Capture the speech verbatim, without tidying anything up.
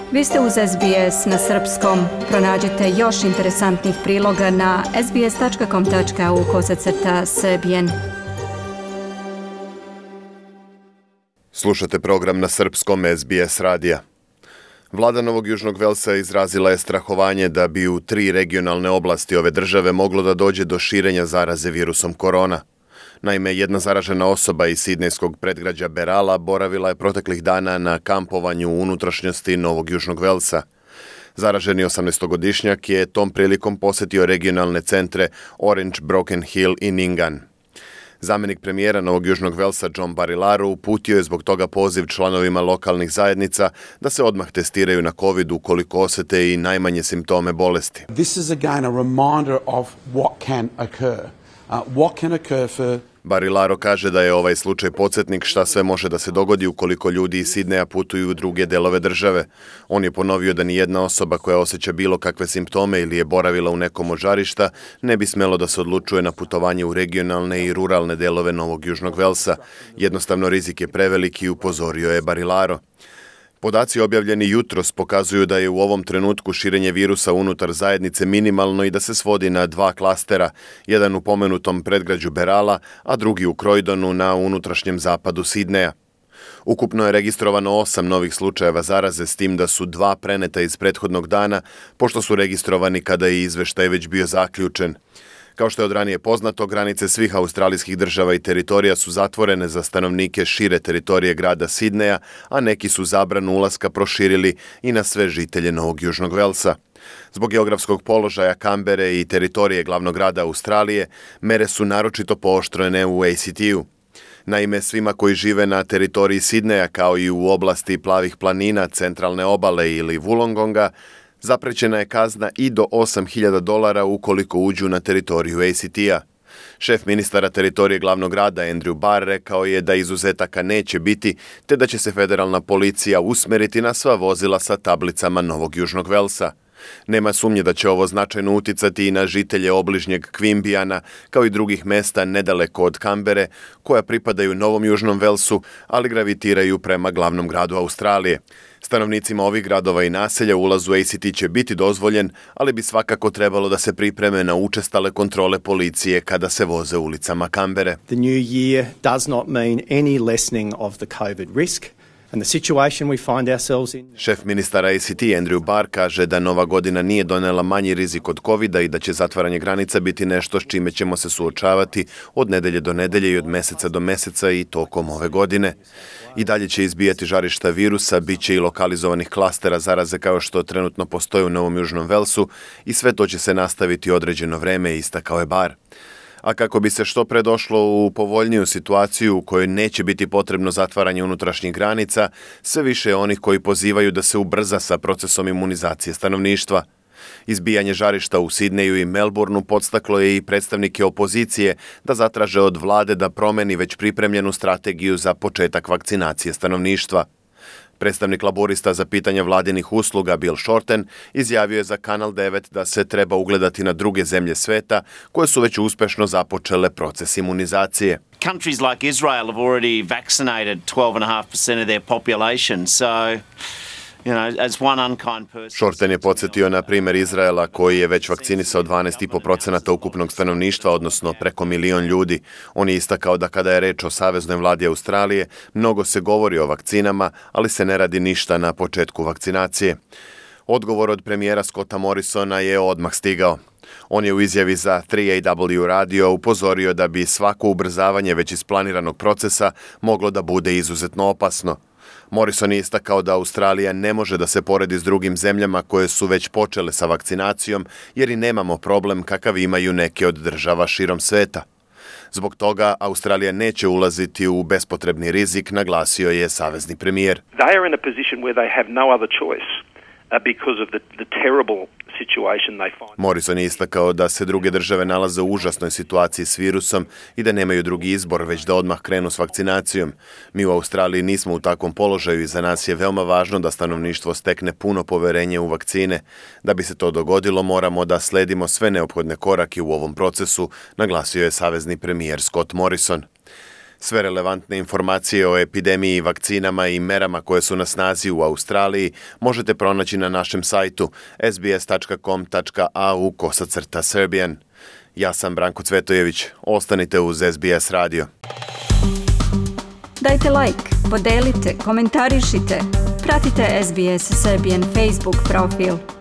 Vi ste uz S B S na srpskom. Pronađite još interesantnih priloga na sbs.com.au kosacrta srbijen. Slušate program na srpskom S B S radija. Vlada Novog Južnog Velsa izrazila je strahovanje da bi u tri regionalne oblasti ove države moglo da dođe do širenja zaraze virusom korona. Naime, jedna zaražena osoba iz sidnejskog predgrađa Berala boravila je proteklih dana na kampovanju u unutrašnjosti Novog Južnog Velsa. Zaraženi osamnaestogodišnjak je tom prilikom posetio regionalne centre Orange, Broken Hill i Ningan. Zamenik premijera Novog Južnog Velsa John Barilaro uputio je zbog toga poziv članovima lokalnih zajednica da se odmah testiraju na COVID ukoliko osete i najmanje simptome bolesti. This is again a reminder of what can occur. Uh, what can occur for Barilaro kaže da je ovaj slučaj podsjetnik šta sve može da se dogodi ukoliko ljudi iz Sidneja putuju u druge delove države. On je ponovio da nijedna osoba koja osjeća bilo kakve simptome ili je boravila u nekom od žarišta ne bi smelo da se odlučuje na putovanje u regionalne i ruralne delove Novog Južnog Velsa. Jednostavno rizik je preveliki, upozorio je Barilaro. Podaci objavljeni jutros pokazuju da je u ovom trenutku širenje virusa unutar zajednice minimalno i da se svodi na dva klastera, jedan u pomenutom predgrađu Berala, a drugi u Croydonu na unutrašnjem zapadu Sidneja. Ukupno je registrovano osam novih slučajeva zaraze, s tim da su dva preneta iz prethodnog dana, pošto su registrovani kada je izveštaj već bio zaključen. Kao što je od ranije poznato, granice svih australijskih država i teritorija su zatvorene za stanovnike šire teritorije grada Sidneja, a neki su zabranu ulaska proširili i na sve žitelje Novog Južnog Velsa. Zbog geografskog položaja Kambere i teritorije glavnog grada Australije, mere su naročito pooštrene u A C T-u. Naime, svima koji žive na teritoriji Sidneja, kao i u oblasti plavih planina, centralne obale ili Wollongonga, zaprećena je kazna i do osam hiljada dolara ukoliko uđu na teritoriju A C T-a. Šef ministara teritorije glavnog grada Andrew Barr rekao je da izuzetaka neće biti, te da će se federalna policija usmeriti na sva vozila sa tablicama Novog Južnog Velsa. Nema sumnje da će ovo značajno uticati i na žitelje obližnjeg Queanbejana, kao i drugih mesta nedaleko od Kambere, koja pripadaju Novom Južnom Velsu, ali gravitiraju prema glavnom gradu Australije. Stanovnicima ovih gradova i naselja ulaz u A C T će biti dozvoljen, ali bi svakako trebalo da se pripreme na učestale kontrole policije kada se voze ulicama Kambere. The new year does not mean any lessening of the COVID risk. And the situation we find ourselves in. Šef ministara A C T Andrew Barr kaže da nova godina nije donela manji rizik od covida i da će zatvaranje granica biti nešto s čime ćemo se suočavati od nedelje do nedelje i od meseca do meseca i tokom ove godine. I dalje će izbijati žarišta virusa, bit će i lokalizovanih klastera zaraze kao što trenutno postoje u Novom Južnom Velsu i sve to će se nastaviti određeno vreme, istakao je Barr. A kako bi se što pre došlo u povoljniju situaciju u kojoj neće biti potrebno zatvaranje unutrašnjih granica, sve više je onih koji pozivaju da se ubrza sa procesom imunizacije stanovništva. Izbijanje žarišta u Sidneju i Melbourneu podstaklo je i predstavnike opozicije da zatraže od vlade da promeni već pripremljenu strategiju za početak vakcinacije stanovništva. Predstavnik laborista za pitanja vladinih usluga Bill Shorten izjavio je za Kanal devet da se treba ugledati na druge zemlje sveta koje su već uspešno započele proces imunizacije. Countries like Israel have already vaccinated twelve point five percent of their population, so you know, as one unkind person. Shorten je podsjetio na primjer Izraela koji je već vakcinisao dvanaest zarez pet posto ukupnog stanovništva, odnosno preko milion ljudi. On je istakao da kada je reč o saveznoj vladi Australije, mnogo se govori o vakcinama, ali se ne radi ništa na početku vakcinacije. Odgovor od premijera Scotta Morrisona je odmah stigao. On je u izjavi za tri A W radio upozorio da bi svako ubrzavanje već isplaniranog procesa moglo da bude izuzetno opasno. Morrison je istakao da Australija ne može da se poredi s drugim zemljama koje su već počele sa vakcinacijom, jer i nemamo problem kakav imaju neke od država širom sveta. Zbog toga Australija neće ulaziti u bespotrebni rizik, naglasio je savezni premijer. They are in a position where they have no other choice uh, because of the, the terrible situation they find. Morrison je istakao da se druge države nalaze u užasnoj situaciji s virusom i da nemaju drugi izbor, već da odmah krenu s vakcinacijom. Mi u Australiji nismo u takvom položaju i za nas je veoma važno da stanovništvo stekne puno poverenje u vakcine. Da bi se to dogodilo, moramo da sledimo sve neophodne korake u ovom procesu, naglasio je savezni premijer Scott Morrison. Sve relevantne informacije o epidemiji, vakcinama i merama koje su na snazi u Australiji možete pronaći na našem sajtu s b s tačka com tačka a u kosacrta Serbian. Ja sam Branko Cvetojević. Ostanite uz S B S radio. Dajte like, podelite, komentarišite. Pratite S B S Serbian Facebook profil.